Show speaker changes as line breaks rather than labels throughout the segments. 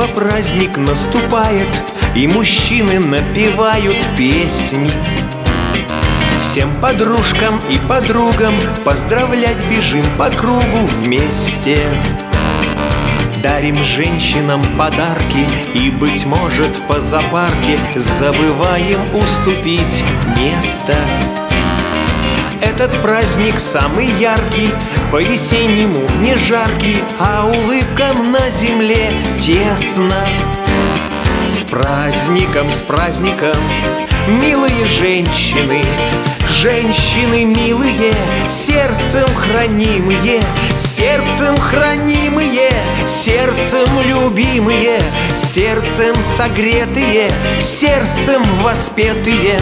Снова праздник наступает, и мужчины напевают песни. Всем подружкам и подругам поздравлять бежим по кругу вместе. Дарим женщинам подарки и, быть может, по зоопарке забываем уступить место. Этот праздник самый яркий, по-весеннему не жаркий, а улыбкам на земле тесно. С праздником, милые женщины, женщины милые, сердцем хранимые, сердцем хранимые, сердцем любимые, сердцем согретые, сердцем воспетые.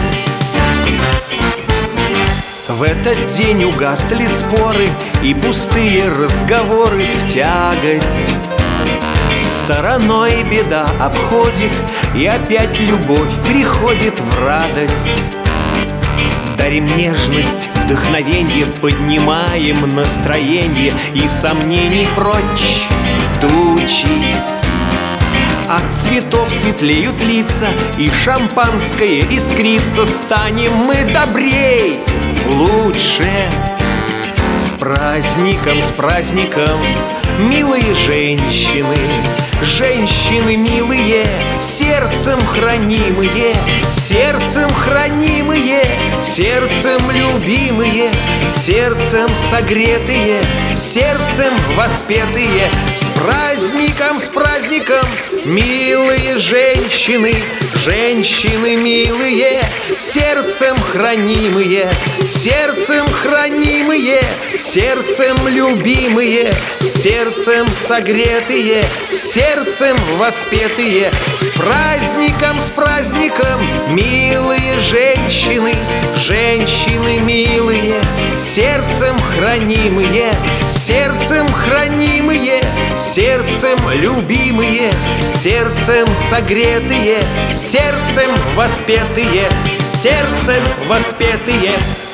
В этот день угасли споры и пустые разговоры в тягость. Стороной беда обходит, и опять любовь приходит в радость. Дарим нежность, вдохновенье, поднимаем настроение, и сомнений прочь тучи. От цветов светлеют лица, и шампанское искрится. Станем мы добрей, лучше. С праздником, милые женщины, женщины милые, сердцем хранимые, сердцем хранимые, сердцем любимые, сердцем согретые, сердцем воспетые. С праздником, милые женщины, женщины милые, сердцем хранимые, сердцем хранимые, сердцем любимые, сердцем согретые, сердцем воспетые. С праздником, милые женщины, женщины милые, сердцем хранимые, сердцем хранимые, сердцем любимые, сердцем согретые, сердцем воспетые, сердцем воспетые.